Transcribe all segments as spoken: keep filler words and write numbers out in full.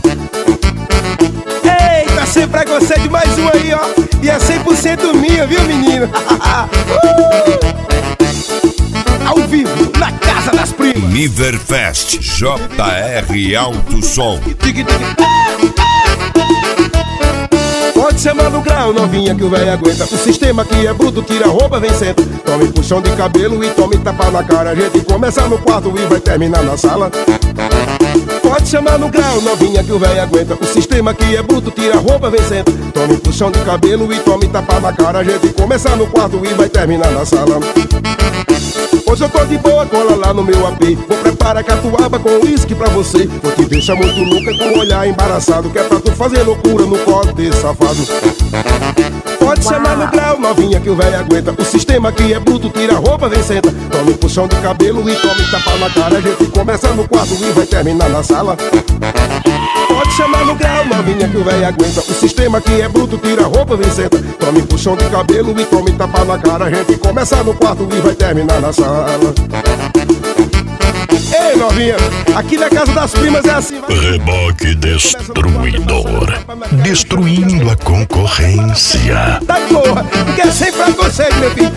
Eita, sem preconceito, mais um aí, ó. E é cem por cento minha, viu, menino? uh! Ao vivo, na casa das primas. Niverfest, J R Alto Som. Pode ser Mano Grau, novinha que o velho aguenta. O sistema aqui é bruto, tira a roupa, vem senta. Tome puxão de cabelo e tome tapa na cara. A gente começa no quarto e vai terminar na sala. Pode chamar no grau, novinha que o velho aguenta. O sistema aqui é bruto, tira a roupa, vem senta. Tome puxão de cabelo e tome tapa na cara. A gente começa no quarto e vai terminar na sala. Hoje eu tô de boa, cola lá no meu A P. Vou preparar catuaba com uísque pra você. Vou te deixar muito louca com um olhar embaraçado, que é pra tu fazer loucura no colo desse safado. Pode chamar no grau, novinha que o velho aguenta. O sistema aqui é bruto, tira a roupa, vem senta. Tome puxão de cabelo e tome tapa na cara. A gente começa no quarto e vai terminar na sala. Pode chamar no grau, novinha que o velho aguenta. O sistema aqui é bruto, tira a roupa, vem senta. Tome puxão de cabelo e tome tapa na cara. A gente começa no quarto e vai terminar na sala. Ei, novinha, aqui na casa das primas é assim. Reboque destruidor, destruindo a concorrência. Tá porra, porque é sem preconceito, meu filho.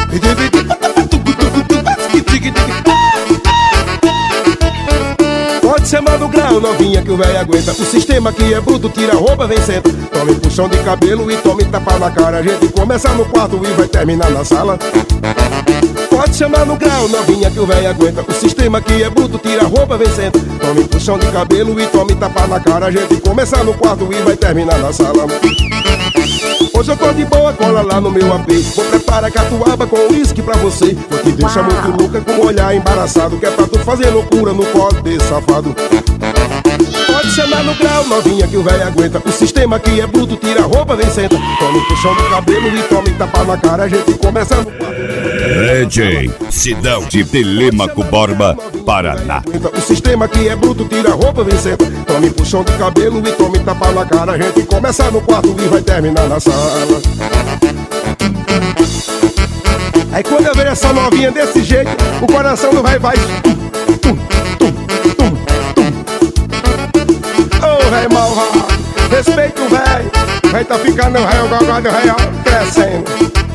Pode ser Mano Grau, novinha que o velho aguenta. O sistema aqui é bruto, tira a roupa, vem senta. Tome puxão de cabelo e tome tapa na cara. A gente começa no quarto e vai terminar na sala. Pode chamar no grau, novinha que o velho aguenta. O sistema aqui é bruto, tira a roupa, vem senta. Tome puxão de cabelo e tome tapa na cara. A gente começa no quarto e vai terminar na sala. Hoje eu tô de boa, cola lá no meu A P. Vou preparar catuaba com uísque pra você. Vou te deixar muito louca com um olhar embaraçado, que é pra tu fazer loucura no colo desse safado. Pode chamar no grau, novinha que o velho aguenta. O sistema aqui é bruto, tira a roupa, vem senta. Tome puxão do cabelo e tome tapa na cara. A gente começa no quarto. D J Sidão de Telêmaco Borba, Paraná. O sistema aqui é bruto, tira a roupa, vem senta. Tome puxão de cabelo e tome tapa na cara. A gente começa no quarto e vai terminar na sala. Aí quando eu vejo essa novinha desse jeito, o coração não vai, vai. Ô, velho malvado, respeita o velho. Vai tá ficando velho, o gogó do velho crescendo.